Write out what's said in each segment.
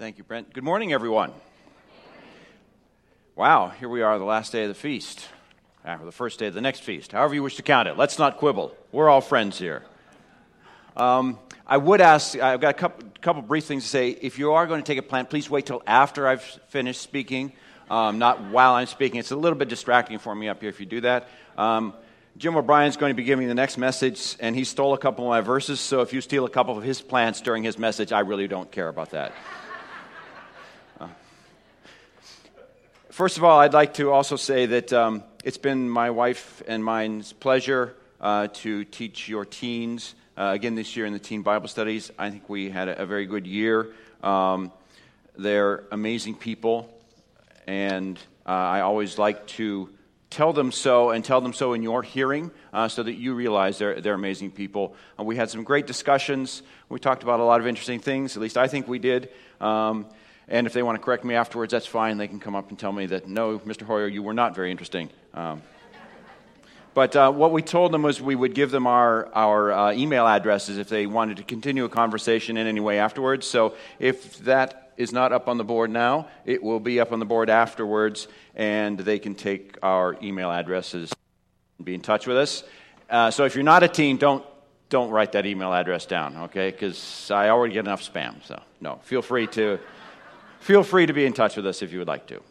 Thank you, Brent. Good morning, everyone. Wow, here we are, the last day of the feast, or the first day of the next feast, however you wish to count it. Let's not quibble. We're all friends here. I would ask, I've got a couple brief things to say. If you are going to take a plant, please wait till after I've finished speaking, not while I'm speaking. It's a little bit distracting for me up here if you do that. Jim O'Brien's going to be giving the next message, and he stole a couple of my verses, so if you steal a couple of his plants during his message, I really don't care about that. First of all, I'd like to also say that it's been my wife and mine's pleasure to teach your teens again this year in the teen Bible studies. I think we had a very good year. They're amazing people, and I always like to tell them so and tell them so in your hearing so that you realize they're amazing people. We had some great discussions. We talked about a lot of interesting things, at least I think we did. And if they want to correct me afterwards, that's fine. They can come up and tell me that, no, Mr. Hoyer, you were not very interesting. But what we told them was we would give them our email addresses if they wanted to continue a conversation in any way afterwards. So if that is not up on the board now, it will be up on the board afterwards, and they can take our email addresses and be in touch with us. So if you're not a teen, don't write that email address down, okay? Because I already get enough spam. So no, feel free to be in touch with us if you would like to.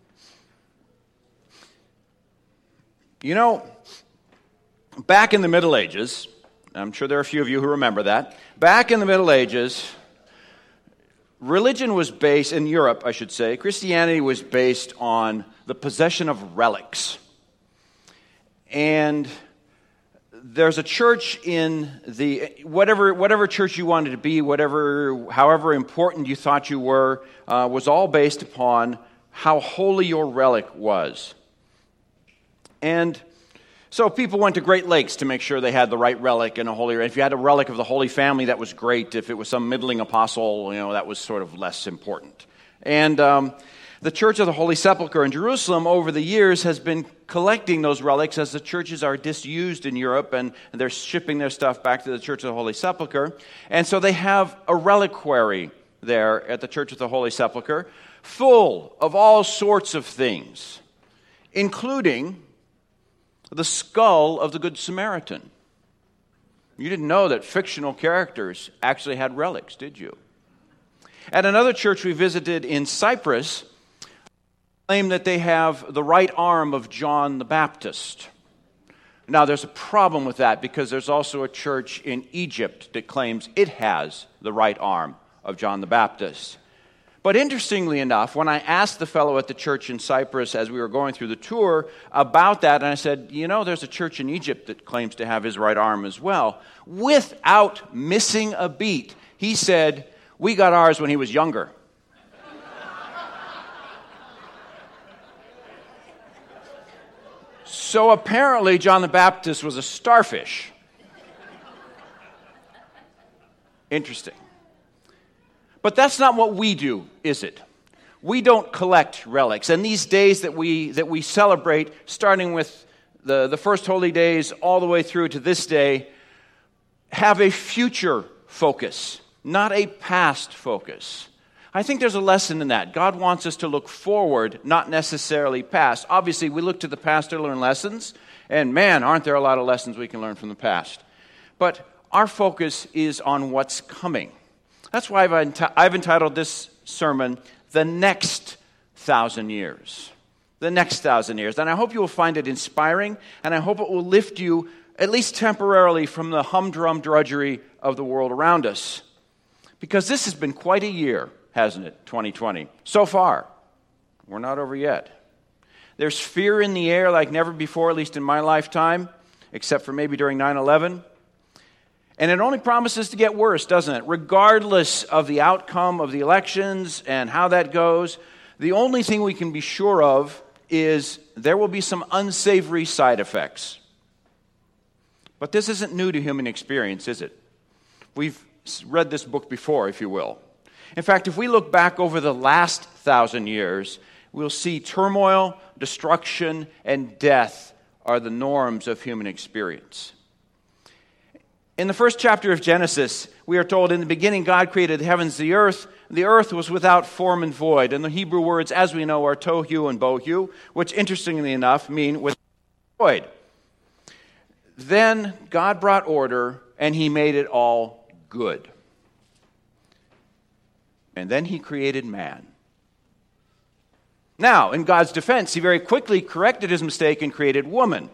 You know, back in the Middle Ages, I'm sure there are a few of you who remember that, back in the Middle Ages, religion was based, in Europe I should say, Christianity was based on the possession of relics. And there's a church in the whatever church you wanted to be, however important you thought you were, was all based upon how holy your relic was. And so people went to great lengths to make sure they had the right relic and a holy. If you had a relic of the Holy Family, that was great. If it was some middling apostle, that was sort of less important. And the Church of the Holy Sepulchre in Jerusalem over the years has been collecting those relics as the churches are disused in Europe and they're shipping their stuff back to the Church of the Holy Sepulchre. And so they have a reliquary there at the Church of the Holy Sepulchre full of all sorts of things, including the skull of the Good Samaritan. You didn't know that fictional characters actually had relics, did you? At another church we visited in Cyprus, claim that they have the right arm of John the Baptist. Now, there's a problem with that because there's also a church in Egypt that claims it has the right arm of John the Baptist. But interestingly enough, when I asked the fellow at the church in Cyprus as we were going through the tour about that, and I said, there's a church in Egypt that claims to have his right arm as well, without missing a beat, he said, we got ours when he was younger. So apparently John the Baptist was a starfish. Interesting. But that's not what we do, is it? We don't collect relics. And these days that we celebrate, starting with the first holy days all the way through to this day, have a future focus, not a past focus. I think there's a lesson in that. God wants us to look forward, not necessarily past. Obviously, we look to the past to learn lessons, and man, aren't there a lot of lessons we can learn from the past. But our focus is on what's coming. That's why I've entitled this sermon, The Next 1,000 Years. The Next 1,000 Years. And I hope you will find it inspiring, and I hope it will lift you, at least temporarily, from the humdrum drudgery of the world around us. Because this has been quite a year, hasn't it, 2020? So far. We're not over yet. There's fear in the air like never before, at least in my lifetime, except for maybe during 9/11. And it only promises to get worse, doesn't it? Regardless of the outcome of the elections and how that goes, the only thing we can be sure of is there will be some unsavory side effects. But this isn't new to human experience, is it? We've read this book before, if you will. In fact, if we look back over the last 1,000 years, we'll see turmoil, destruction, and death are the norms of human experience. In the first chapter of Genesis, we are told, in the beginning God created the heavens, the earth. The earth was without form and void. And the Hebrew words, as we know, are tohu and bohu, which interestingly enough mean without void. Then God brought order, and he made it all good. And then he created man. Now, in God's defense, he very quickly corrected his mistake and created woman.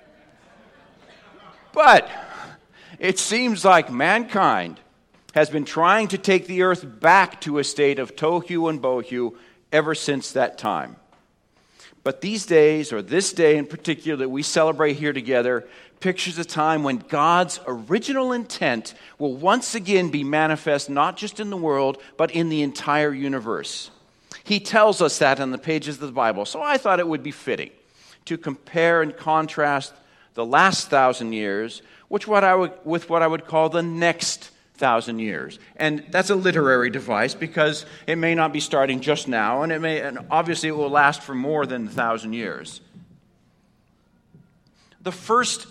But it seems like mankind has been trying to take the earth back to a state of tohu and bohu ever since that time. But these days, or this day in particular that we celebrate here together, pictures a time when God's original intent will once again be manifest not just in the world, but in the entire universe. He tells us that in the pages of the Bible. So I thought it would be fitting to compare and contrast the last 1,000 years with what I would call the next 1,000 years. And that's a literary device because it may not be starting just now, and obviously it will last for more than 1,000 years. The first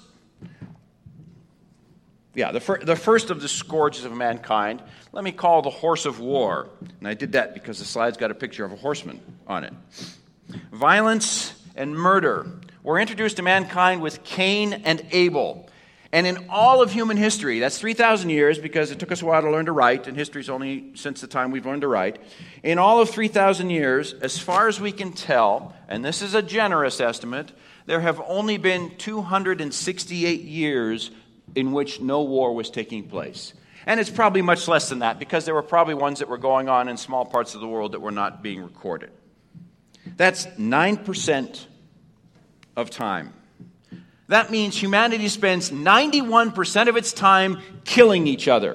of the scourges of mankind, let me call the horse of war. And I did that because the slide's got a picture of a horseman on it. Violence and murder were introduced to mankind with Cain and Abel. And in all of human history, that's 3,000 years because it took us a while to learn to write, and history's only since the time we've learned to write. In all of 3,000 years, as far as we can tell, and this is a generous estimate, there have only been 268 years in which no war was taking place. And it's probably much less than that because there were probably ones that were going on in small parts of the world that were not being recorded. That's 9% of time. That means humanity spends 91% of its time killing each other.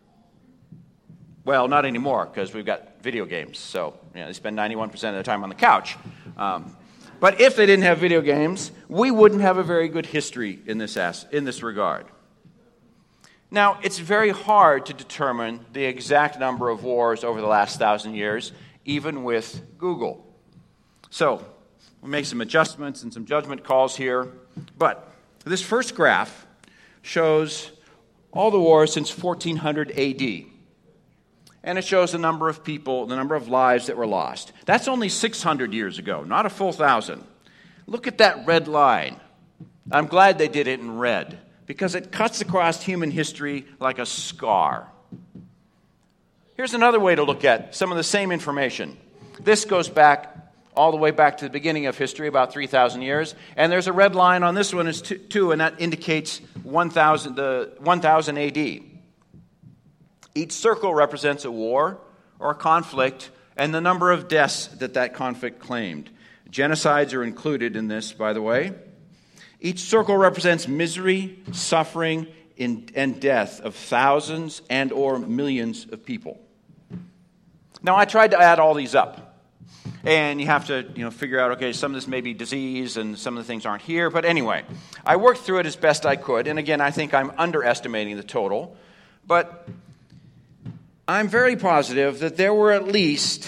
Well, not anymore because we've got video games. So they spend 91% of their time on the couch. But if they didn't have video games, we wouldn't have a very good history in this regard. Now, it's very hard to determine the exact number of wars over the last 1,000 years, even with Google. So, we'll make some adjustments and some judgment calls here. But this first graph shows all the wars since 1400 AD. And it shows the number of people, the number of lives that were lost. That's only 600 years ago, not a full 1,000. Look at that red line. I'm glad they did it in red, because it cuts across human history like a scar. Here's another way to look at some of the same information. This goes back all the way back to the beginning of history, about 3,000 years. And there's a red line on this one, too, and that indicates 1000 AD. Each circle represents a war or a conflict and the number of deaths that conflict claimed. Genocides are included in this, by the way. Each circle represents misery, suffering, and death of thousands and or millions of people. Now, I tried to add all these up. And you have to figure out, okay, some of this may be disease and some of the things aren't here. But anyway, I worked through it as best I could. And again, I think I'm underestimating the total. But I'm very positive that there were at least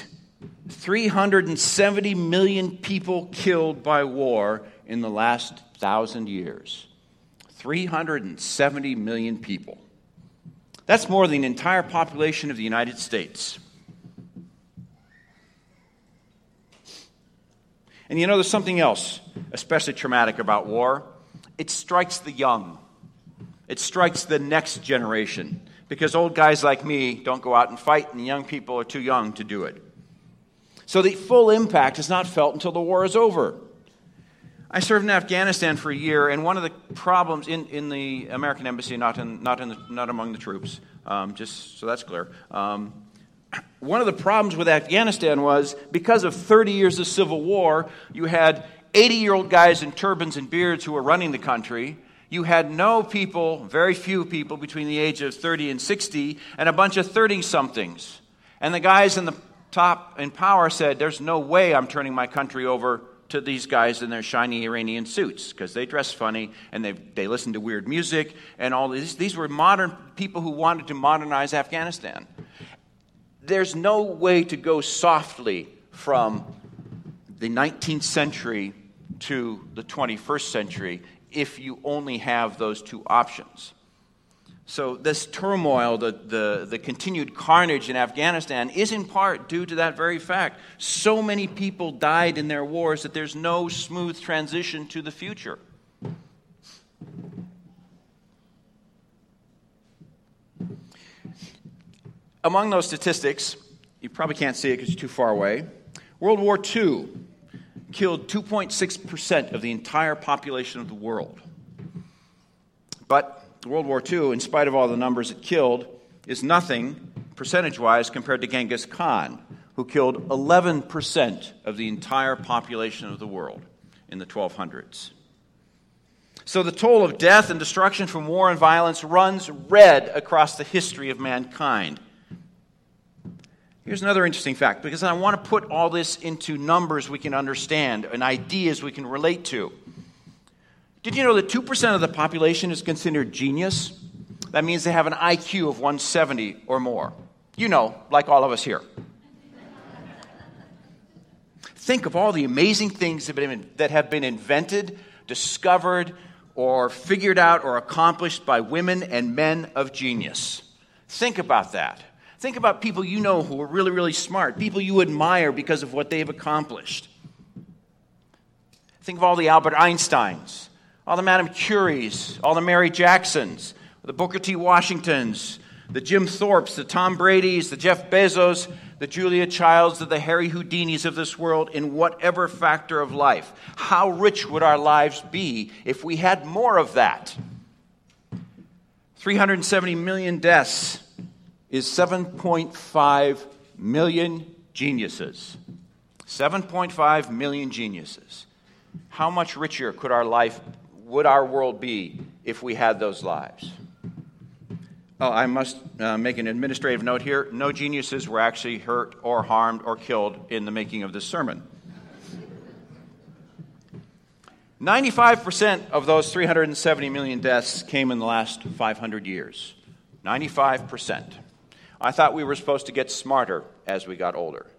370 million people killed by war in the last 1,000 years. 370 million people. That's more than the entire population of the United States. And there's something else especially traumatic about war. It strikes the young. It strikes the next generation. Because old guys like me don't go out and fight, and young people are too young to do it. So the full impact is not felt until the war is over. I served in Afghanistan for a year, and one of the problems in the American embassy, not among the troops, just so that's clear. One of the problems with Afghanistan was because of 30 years of civil war, you had 80-year-old guys in turbans and beards who were running the country. You had very few people between the age of 30 and 60, and a bunch of 30-somethings. And the guys in the top in power said, there's no way I'm turning my country over to these guys in their shiny Iranian suits, because they dress funny, and they listen to weird music, and all these. These were modern people who wanted to modernize Afghanistan. There's no way to go softly from the 19th century to the 21st century if you only have those two options. So this turmoil, the continued carnage in Afghanistan is in part due to that very fact. So many people died in their wars that there's no smooth transition to the future. Among those statistics, you probably can't see it because you're too far away, World War II killed 2.6% of the entire population of the world. But World War II, in spite of all the numbers it killed, is nothing, percentage-wise, compared to Genghis Khan, who killed 11% of the entire population of the world in the 1200s. So the toll of death and destruction from war and violence runs red across the history of mankind. Here's another interesting fact, because I want to put all this into numbers we can understand and ideas we can relate to. Did you know that 2% of the population is considered genius? That means they have an IQ of 170 or more. You know, like all of us here. Think of all the amazing things that have been invented, discovered, or figured out or accomplished by women and men of genius. Think about that. Think about people you know who are really, really smart, people you admire because of what they've accomplished. Think of all the Albert Einsteins, all the Madame Curies, all the Mary Jacksons, the Booker T. Washingtons, the Jim Thorpes, the Tom Bradys, the Jeff Bezos, the Julia Childs, the Harry Houdinis of this world in whatever factor of life. How rich would our lives be if we had more of that? 370 million deaths is 7.5 million geniuses. 7.5 million geniuses. How much richer would our world be if we had those lives? Oh, I must make an administrative note here. No geniuses were actually hurt or harmed or killed in the making of this sermon. 95% of those 370 million deaths came in the last 500 years. 95%. I thought we were supposed to get smarter as we got older.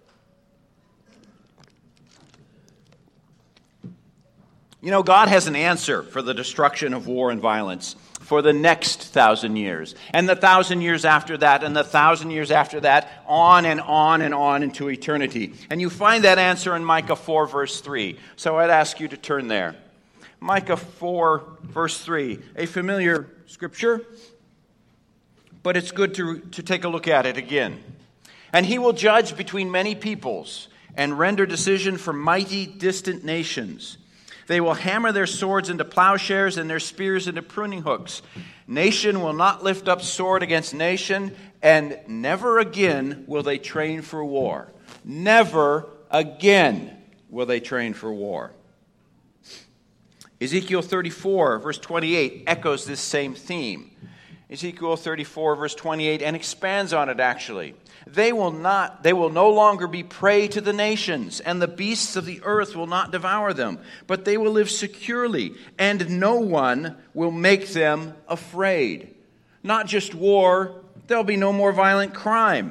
You know, God has an answer for the destruction of war and violence for the next 1,000 years, and the 1,000 years after that, and the 1,000 years after that, on and on and on into eternity. And you find that answer in Micah 4, verse 3. So I'd ask you to turn there. Micah 4, verse 3, a familiar scripture, but it's good to take a look at it again. And he will judge between many peoples and render decision for mighty distant nations. They will hammer their swords into plowshares and their spears into pruning hooks. Nation will not lift up sword against nation, and never again will they train for war. Never again will they train for war. Ezekiel 34, verse 28, echoes this same theme. Ezekiel 34, verse 28, and expands on it actually. They will no longer be prey to the nations, and the beasts of the earth will not devour them, but they will live securely, and no one will make them afraid. Not just war, there'll be no more violent crime.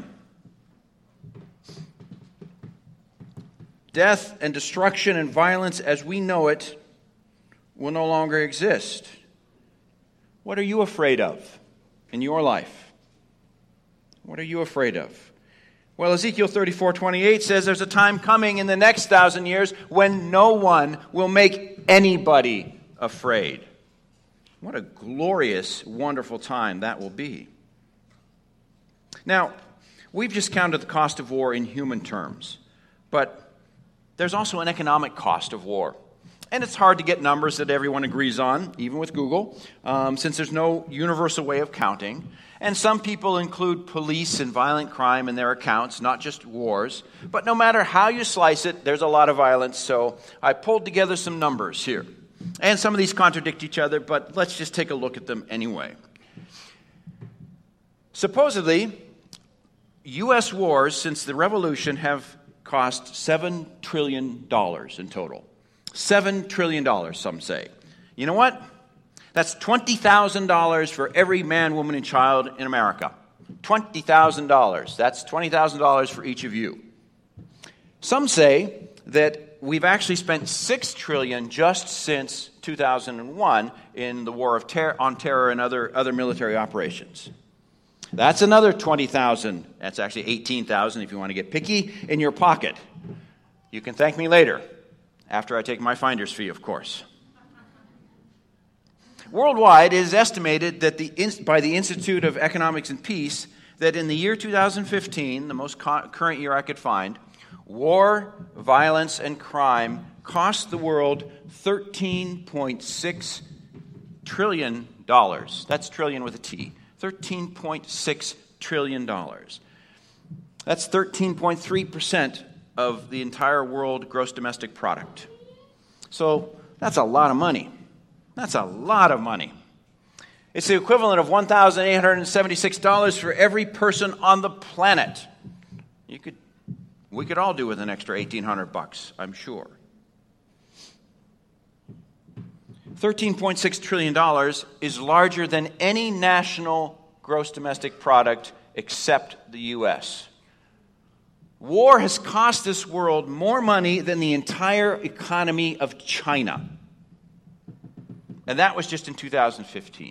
Death and destruction and violence as we know it will no longer exist. What are you afraid of in your life? What are you afraid of? Well, Ezekiel 34:28 says there's a time coming in the next 1,000 years when no one will make anybody afraid. What a glorious, wonderful time that will be. Now, we've just counted the cost of war in human terms, but there's also an economic cost of war. And it's hard to get numbers that everyone agrees on, even with Google, since there's no universal way of counting. And some people include police and violent crime in their accounts, not just wars. But no matter how you slice it, there's a lot of violence. So I pulled together some numbers here. And some of these contradict each other, but let's just take a look at them anyway. Supposedly, U.S. wars since the Revolution have cost $7 trillion in total. $7 trillion, some say. You know what? That's $20,000 for every man, woman, and child in America. $20,000. That's $20,000 for each of you. Some say that we've actually spent $6 trillion just since 2001 in the war on terror and other military operations. That's another 20,000. That's actually 18,000 if you want to get picky in your pocket. You can thank me later, after I take my finder's fee, of course. Worldwide, it is estimated that by the Institute of Economics and Peace that in the year 2015, the most current year I could find, war, violence, and crime cost the world $13.6 trillion. That's trillion with a T. $13.6 trillion. That's 13.3% of the entire world gross domestic product. So that's a lot of money. That's a lot of money. It's the equivalent of $1,876 for every person on the planet. We could all do with an extra $1,800, I'm sure. $13.6 trillion is larger than any national gross domestic product except the U.S. War has cost this world more money than the entire economy of China. And that was just in 2015.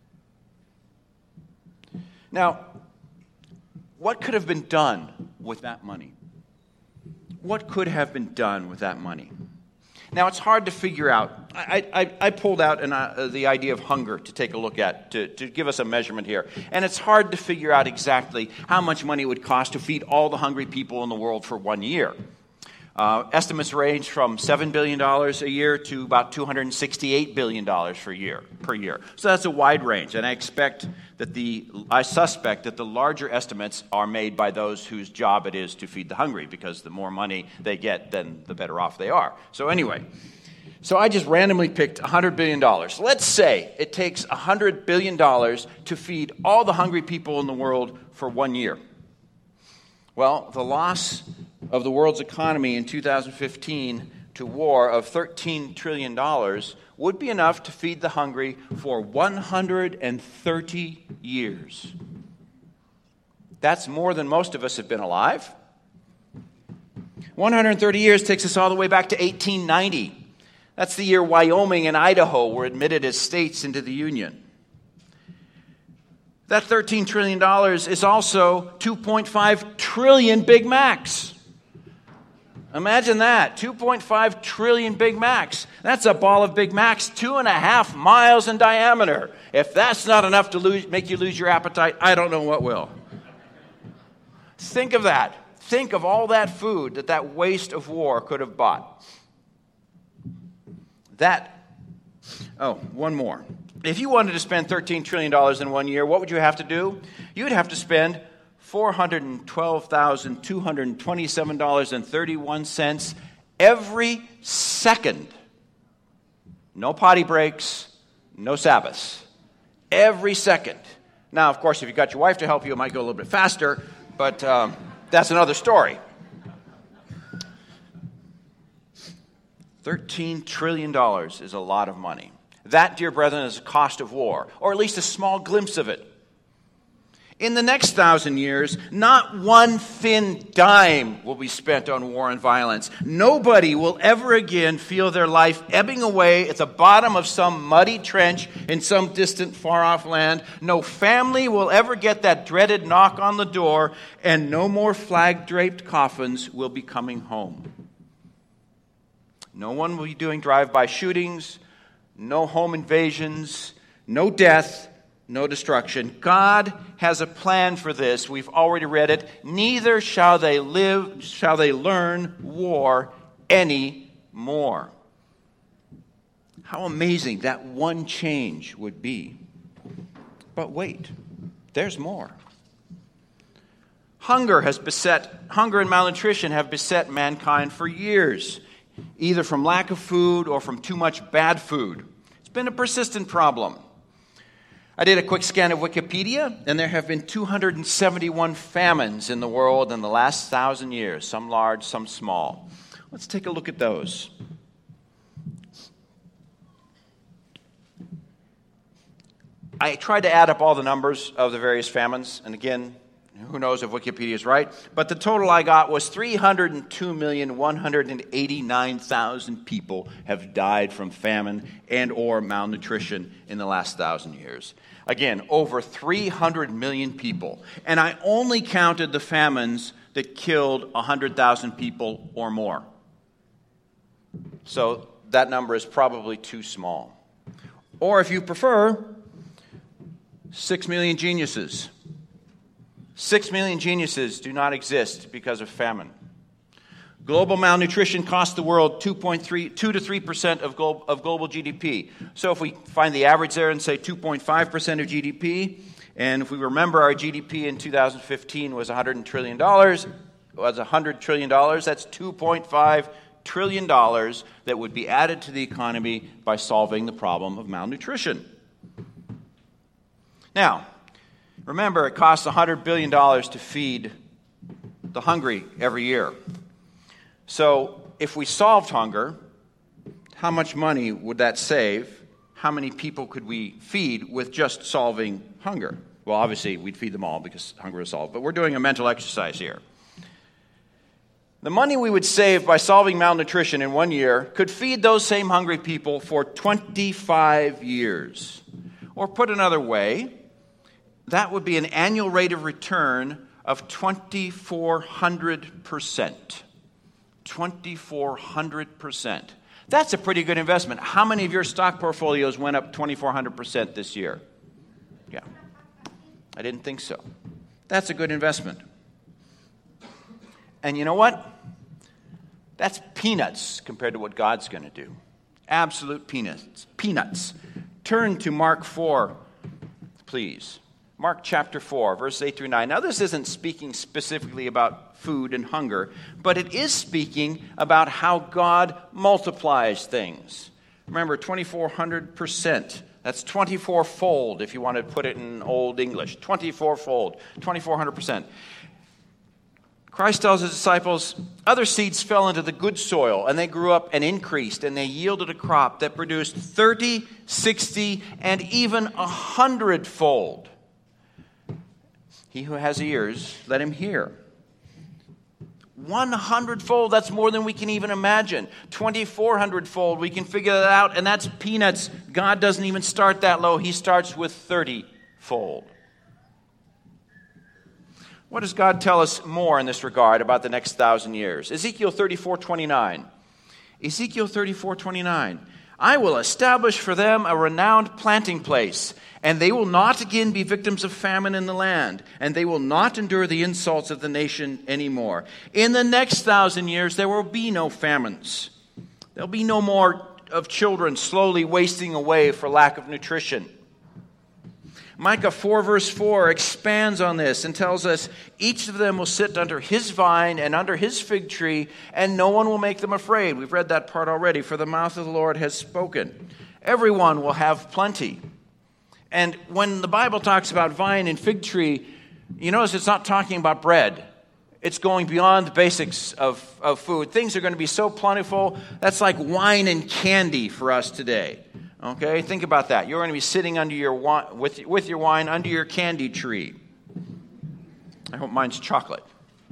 Now, what could have been done with that money? What could have been done with that money? Now, it's hard to figure out. I pulled out the idea of hunger to take a look at, to give us a measurement here. And it's hard to figure out exactly how much money it would cost to feed all the hungry people in the world for 1 year. Estimates range from $7 billion a year to about $268 billion per year. So that's a wide range. And I suspect that the larger estimates are made by those whose job it is to feed the hungry, because the more money they get, then the better off they are. So anyway, I just randomly picked $100 billion. Let's say it takes $100 billion to feed all the hungry people in the world for 1 year. Well, the loss of the world's economy in 2015 to war of $13 trillion would be enough to feed the hungry for 130 years. That's more than most of us have been alive. 130 years takes us all the way back to 1890. That's the year Wyoming and Idaho were admitted as states into the Union. That $13 trillion is also 2.5 trillion Big Macs. Imagine that, 2.5 trillion Big Macs. That's a ball of Big Macs 2.5 miles in diameter. If that's not enough to make you lose your appetite, I don't know what will. Think of that. Think of all that food that waste of war could have bought. One more. If you wanted to spend $13 trillion in 1 year, what would you have to do? You'd have to spend $412,227.31 every second. No potty breaks, no Sabbaths. Every second. Now, of course, if you've got your wife to help you, it might go a little bit faster, but that's another story. $13 trillion is a lot of money. That, dear brethren, is the cost of war, or at least a small glimpse of it. In the next 1,000 years, not one thin dime will be spent on war and violence. Nobody will ever again feel their life ebbing away at the bottom of some muddy trench in some distant, far-off land. No family will ever get that dreaded knock on the door, and no more flag-draped coffins will be coming home. No one will be doing drive-by shootings, no home invasions, no death, no destruction. God has a plan for this. We've already read it. Neither shall they learn war any more. How amazing that one change would be. But wait, there's more. Hunger and malnutrition have beset mankind for years, either from lack of food or from too much bad food. It's been a persistent problem. I did a quick scan of Wikipedia, and there have been 271 famines in the world in the last 1,000 years, some large, some small. Let's take a look at those. I tried to add up all the numbers of the various famines, and again, Who knows if Wikipedia is right? But the total I got was 302,189,000 people have died from famine and or malnutrition in the last 1,000 years. Again, over 300 million people. And I only counted the famines that killed 100,000 people or more. So that number is probably too small. Or if you prefer, 6 million geniuses. 6 million geniuses do not exist because of famine. Global malnutrition costs the world 2 to 3% of global GDP. So if we find the average there and say 2.5% of GDP, and if we remember our GDP in 2015 was $100 trillion, that's $2.5 trillion that would be added to the economy by solving the problem of malnutrition. Now, remember, it costs $100 billion to feed the hungry every year. So if we solved hunger, how much money would that save? How many people could we feed with just solving hunger? Well, obviously, we'd feed them all because hunger is solved. But we're doing a mental exercise here. The money we would save by solving malnutrition in 1 year could feed those same hungry people for 25 years. Or put another way, that would be an annual rate of return of 2,400%. 2,400%. That's a pretty good investment. How many of your stock portfolios went up 2,400% this year? Yeah. I didn't think so. That's a good investment. And you know what? That's peanuts compared to what God's going to do. Absolute peanuts. Peanuts. Turn to Mark 4, please. Mark chapter 4, verses 8 through 9. Now, this isn't speaking specifically about food and hunger, but it is speaking about how God multiplies things. Remember, 2,400%. That's 24-fold, if you want to put it in Old English. 24-fold, 2,400%. Christ tells his disciples, other seeds fell into the good soil, and they grew up and increased, and they yielded a crop that produced 30, 60, and even 100-fold. He who has ears, let him hear. 100-fold, that's more than we can even imagine. 2,400-fold, we can figure that out, and that's peanuts. God doesn't even start that low. He starts with 30-fold. What does God tell us more in this regard about the next 1,000 years? Ezekiel 34:29. Ezekiel 34:29. I will establish for them a renowned planting place, and they will not again be victims of famine in the land, and they will not endure the insults of the nation anymore. In the next 1,000 years, there will be no famines. There'll be no more of children slowly wasting away for lack of nutrition. Micah 4 verse 4 expands on this and tells us, each of them will sit under his vine and under his fig tree, and no one will make them afraid. We've read that part already. For the mouth of the Lord has spoken. Everyone will have plenty. And when the Bible talks about vine and fig tree, you notice it's not talking about bread. It's going beyond the basics of food. Things are going to be so plentiful. That's like wine and candy for us today. Okay, think about that. You're going to be sitting under your with your wine under your candy tree. I hope mine's chocolate.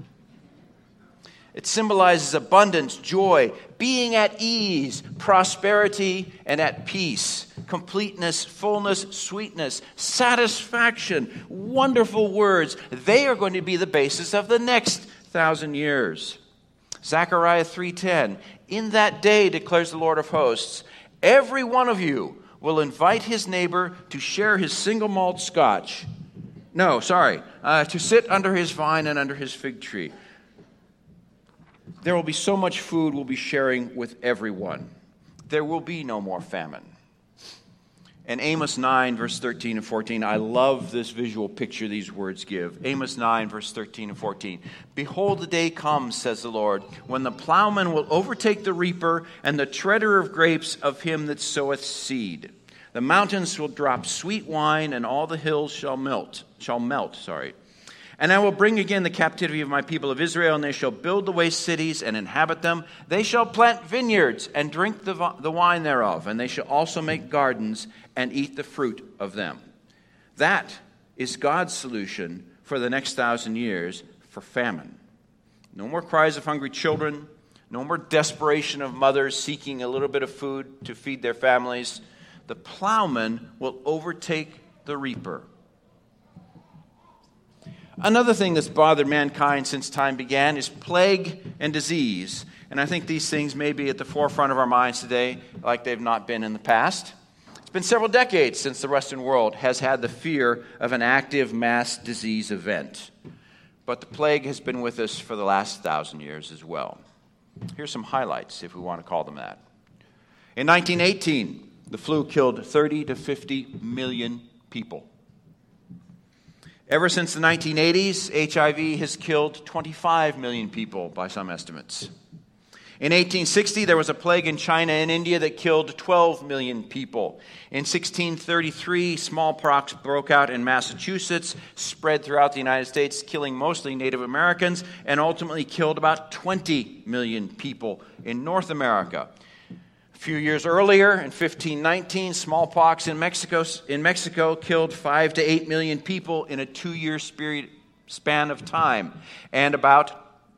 It symbolizes abundance, joy, being at ease, prosperity, and at peace, completeness, fullness, sweetness, satisfaction, wonderful words. They are going to be the basis of the next 1,000 years. Zechariah 3:10. In that day, declares the Lord of hosts, every one of you will invite his neighbor to share his single malt scotch. To sit under his vine and under his fig tree. There will be so much food we'll be sharing with everyone. There will be no more famine. And Amos 9, verse 13 and 14, I love this visual picture these words give. Amos 9, verse 13 and 14. Behold, the day comes, says the Lord, when the plowman will overtake the reaper and the treader of grapes of him that soweth seed. The mountains will drop sweet wine, and all the hills shall melt. And I will bring again the captivity of my people of Israel, and they shall build the waste cities and inhabit them. They shall plant vineyards and drink the wine thereof, and they shall also make gardens and eat the fruit of them. That is God's solution for the next 1,000 years for famine. No more cries of hungry children. No more desperation of mothers seeking a little bit of food to feed their families. The plowman will overtake the reaper. Another thing that's bothered mankind since time began is plague and disease. And I think these things may be at the forefront of our minds today like they've not been in the past. It's been several decades since the Western world has had the fear of an active mass disease event. But the plague has been with us for the last 1,000 years as well. Here's some highlights, if we want to call them that. In 1918, the flu killed 30 to 50 million people. Ever since the 1980s, HIV has killed 25 million people by some estimates. In 1860, there was a plague in China and India that killed 12 million people. In 1633, smallpox broke out in Massachusetts, spread throughout the United States, killing mostly Native Americans, and ultimately killed about 20 million people in North America. A few years earlier, in 1519, smallpox in Mexico killed 5 to 8 million people in a 2-year span of time, and about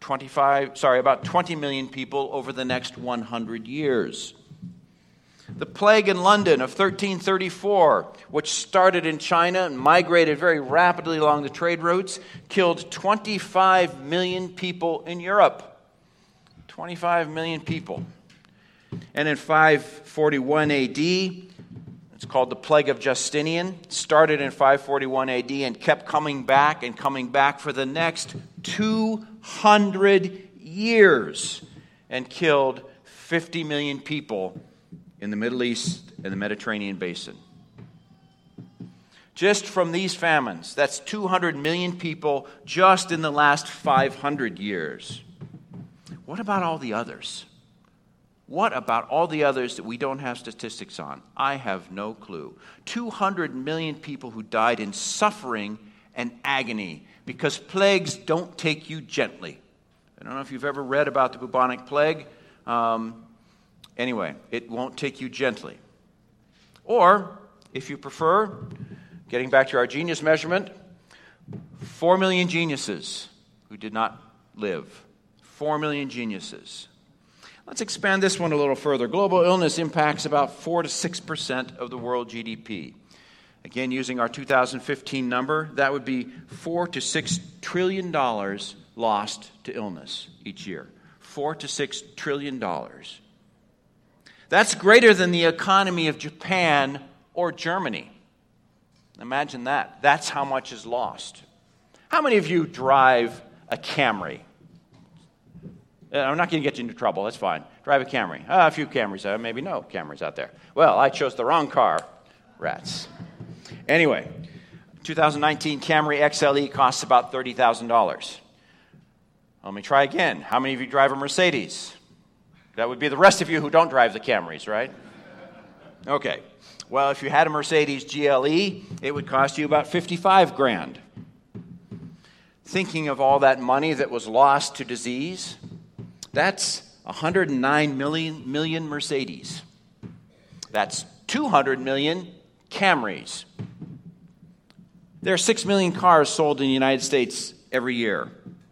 20 million people over the next 100 years. The plague in London of 1334, which started in China and migrated very rapidly along the trade routes, killed 25 million people in Europe. 25 million people. And in 541 AD, it's called the Plague of Justinian, started in 541 AD and kept coming back for the next 200 years and killed 50 million people in the Middle East and the Mediterranean basin. Just from these famines, that's 200 million people just in the last 500 years. What about all the others? What about all the others that we don't have statistics on? I have no clue. 200 million people who died in suffering and agony because plagues don't take you gently. I don't know if you've ever read about the bubonic plague. Anyway, it won't take you gently. Or, if you prefer, getting back to our genius measurement, 4 million geniuses who did not live. 4 million geniuses. Let's expand this one a little further. Global illness impacts about 4 to 6% of the world GDP. Again, using our 2015 number, that would be $4 to $6 trillion lost to illness each year. $4 to $6 trillion. That's greater than the economy of Japan or Germany. Imagine that. That's how much is lost. How many of you drive a Camry? I'm not going to get you into trouble. That's fine. Drive a Camry. A few Camrys. Maybe no Camrys out there. Well, I chose the wrong car. Rats. Anyway, 2019 Camry XLE costs about $30,000. Let me try again. How many of you drive a Mercedes? That would be the rest of you who don't drive the Camrys, right? Okay. Well, if you had a Mercedes GLE, it would cost you about $55,000. Thinking of all that money that was lost to disease, that's 109 million Mercedes. That's 200 million Camrys. There are 6 million cars sold in the United States every year.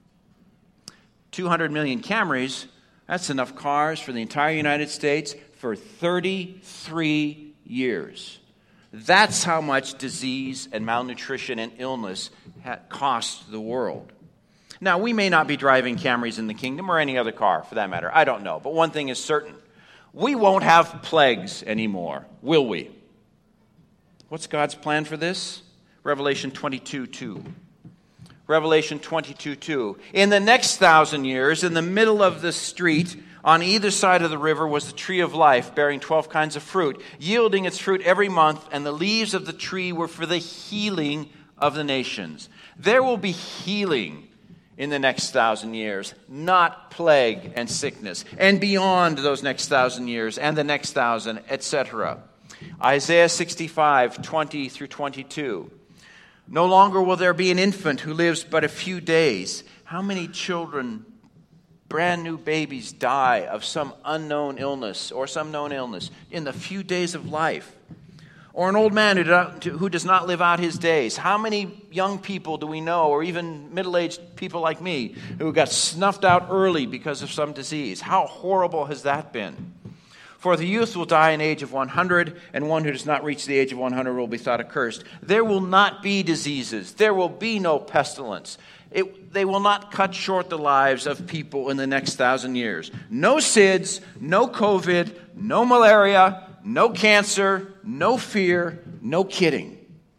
200 million Camrys, that's enough cars for the entire United States for 33 years. That's how much disease and malnutrition and illness cost the world. Now, we may not be driving Camrys in the kingdom or any other car for that matter. I don't know. But one thing is certain. We won't have plagues anymore, will we? What's God's plan for this? Revelation 22:2. Revelation 22:2. In the next 1,000 years, in the middle of the street, on either side of the river was the tree of life, bearing 12 kinds of fruit, yielding its fruit every month, and the leaves of the tree were for the healing of the nations. There will be healing in the next 1,000 years, not plague and sickness, and beyond those next 1,000 years, and the next 1,000, etc. Isaiah 65:20 through 22. No longer will there be an infant who lives but a few days. How many children, brand new babies, die of some unknown illness or some known illness in the few days of life? Or an old man who does not live out his days? How many young people do we know, or even middle-aged people like me, who got snuffed out early because of some disease? How horrible has that been? For the youth will die in the age of 100, and one who does not reach the age of 100 will be thought accursed. There will not be diseases. There will be no pestilence. They will not cut short the lives of people in the next 1,000 years. No SIDS, no COVID, no malaria, no cancer, no fear, no kidding.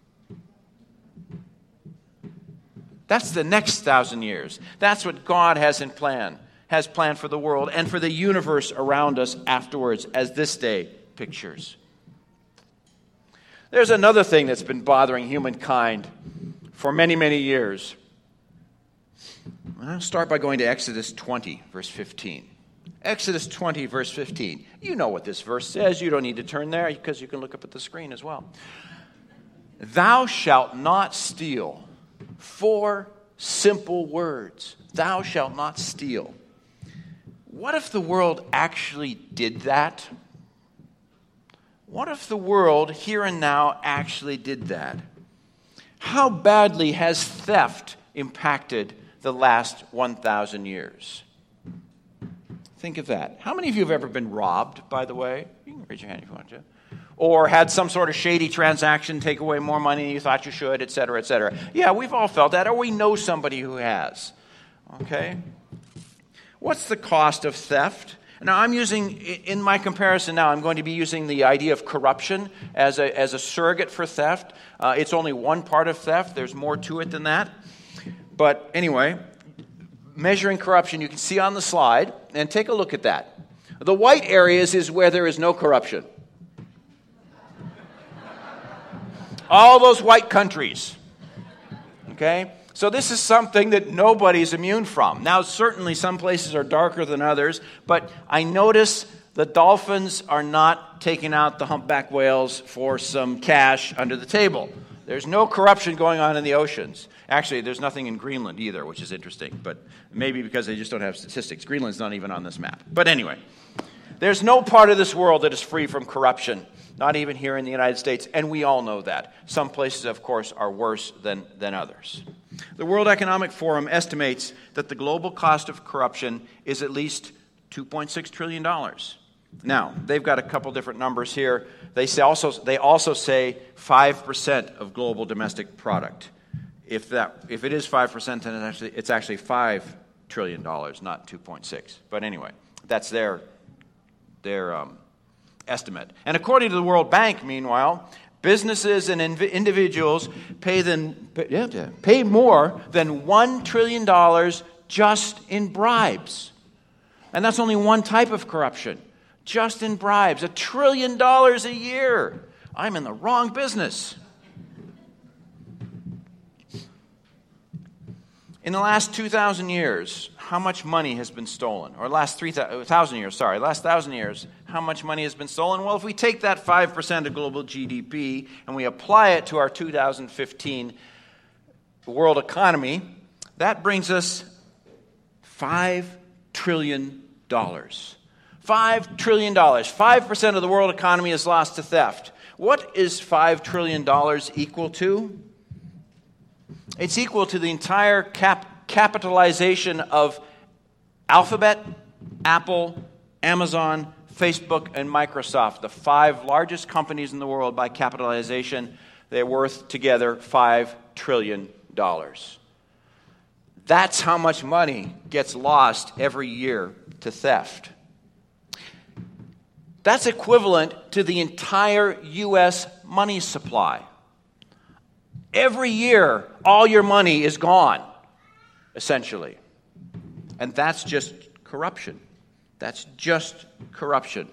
That's the next 1,000 years. That's what God has planned for the world and for the universe around us afterwards, as this day pictures. There's another thing that's been bothering humankind for many, many years. I'll start by going to Exodus 20, verse 15. Exodus 20, verse 15. You know what this verse says. You don't need to turn there because you can look up at the screen as well. Thou shalt not steal. 4 simple words. Thou shalt not steal. What if the world actually did that? What if the world here and now actually did that? How badly has theft impacted the last 1,000 years? Think of that. How many of you have ever been robbed, by the way? You can raise your hand if you want to. Or had some sort of shady transaction take away more money than you thought you should, et cetera, et cetera. Yeah, we've all felt that, or we know somebody who has. Okay? What's the cost of theft? Now, in my comparison now, I'm going to be using the idea of corruption as a surrogate for theft. It's only one part of theft. There's more to it than that. But anyway, measuring corruption, you can see on the slide, and take a look at that. The white areas is where there is no corruption. All those white countries. Okay? So this is something that nobody's immune from. Now, certainly some places are darker than others, but I notice the dolphins are not taking out the humpback whales for some cash under the table. There's no corruption going on in the oceans. Actually, there's nothing in Greenland either, which is interesting, but maybe because they just don't have statistics. Greenland's not even on this map. But anyway, there's no part of this world that is free from corruption, not even here in the United States, and we all know that. Some places, of course, are worse than others. The World Economic Forum estimates that the global cost of corruption is at least $2.6 trillion. Now, they've got a couple different numbers here. They also say 5% of global domestic product. If it is 5%, then it's actually $5 trillion, not 2.6. But anyway, that's their estimate. And according to the World Bank, meanwhile, businesses and individuals pay more than $1 trillion just in bribes. And that's only one type of corruption. Just in bribes. $1 trillion a year. I'm in the wrong business. In the last 2,000 years, how much money has been stolen? Or last 1,000 years, how much money has been stolen? Well, if we take that 5% of global GDP and we apply it to our 2015 world economy, that brings us $5 trillion. $5 trillion. 5% of the world economy is lost to theft. What is $5 trillion equal to? It's equal to the entire capitalization of Alphabet, Apple, Amazon, Facebook, and Microsoft, the 5 largest companies in the world by capitalization. They're worth together $5 trillion. That's how much money gets lost every year to theft. That's equivalent to the entire U.S. money supply. Every year, all your money is gone, essentially. And that's just corruption. That's just corruption.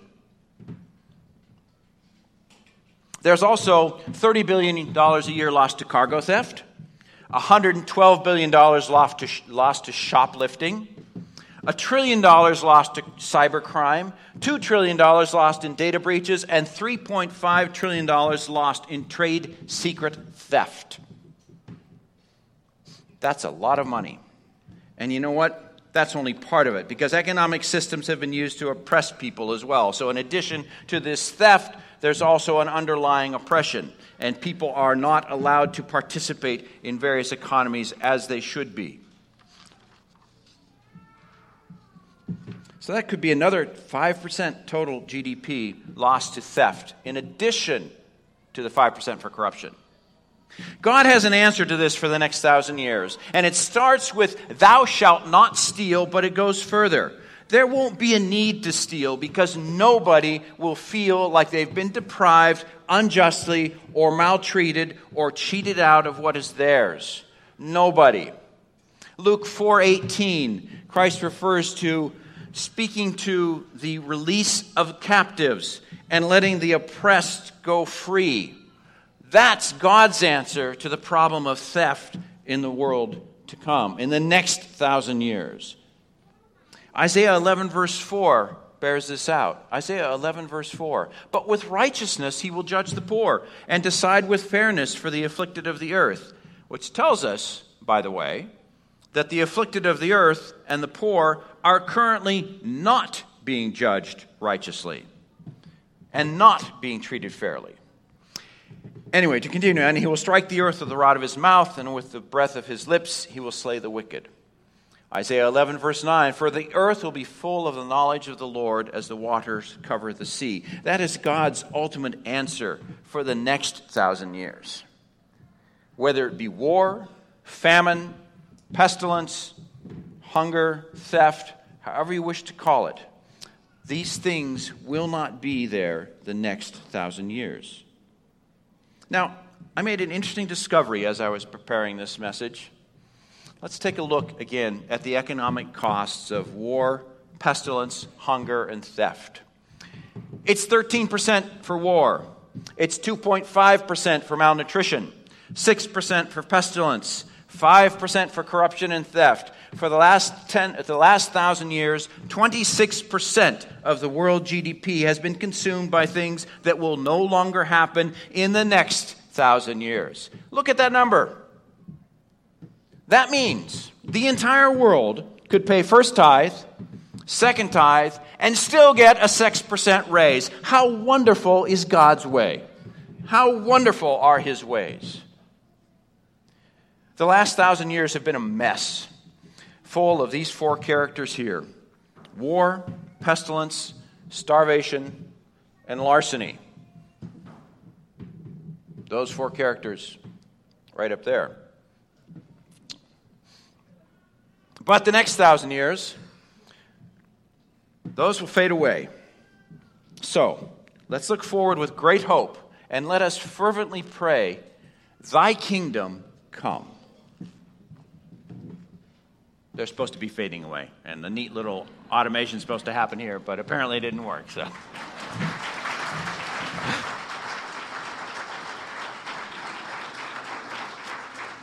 There's also $30 billion a year lost to cargo theft, $112 billion lost to shoplifting, $1 trillion lost to cybercrime, $2 trillion lost in data breaches, and $3.5 trillion lost in trade secret theft. That's a lot of money. And you know what? that's only part of it, because economic systems have been used to oppress people as well. So in addition to this theft, there's also an underlying oppression, and people are not allowed to participate in various economies as they should be. So that could be another 5% total GDP lost to theft, in addition to the 5% for corruption. God has an answer to this for the next 1,000 years. And it starts with, thou shalt not steal, but it goes further. There won't be a need to steal because nobody will feel like they've been deprived unjustly or maltreated or cheated out of what is theirs. Nobody. Luke 4:18, Christ refers to speaking to the release of captives and letting the oppressed go free. That's God's answer to the problem of theft in the world to come, in the next 1,000 years. Isaiah 11 verse 4 bears this out. Isaiah 11 verse 4. But with righteousness he will judge the poor and decide with fairness for the afflicted of the earth. Which tells us, by the way, that the afflicted of the earth and the poor are currently not being judged righteously and not being treated fairly. Anyway, to continue, and he will strike the earth with the rod of his mouth, and with the breath of his lips he will slay the wicked. Isaiah 11, verse 9, for the earth will be full of the knowledge of the Lord as the waters cover the sea. That is God's ultimate answer for the next 1,000 years. Whether it be war, famine, pestilence, hunger, theft, however you wish to call it, these things will not be there the next 1,000 years. Now, I made an interesting discovery as I was preparing this message. Let's take a look again at the economic costs of war, pestilence, hunger, and theft. It's 13% for war. It's 2.5% for malnutrition, 6% for pestilence, 5% for corruption and theft. For the last 1,000 years, 26% of the world GDP has been consumed by things that will no longer happen in the next 1,000 years. Look at that number. That means the entire world could pay first tithe, second tithe, and still get a 6% raise. How wonderful is God's way? How wonderful are his ways? The last 1,000 years have been a mess, full of these four characters here: war, pestilence, starvation, and larceny. Those four characters right up there. But the next 1,000 years, those will fade away. So, let's look forward with great hope, and let us fervently pray, thy kingdom come. They're supposed to be fading away, and the neat little automation is supposed to happen here, but apparently it didn't work, so...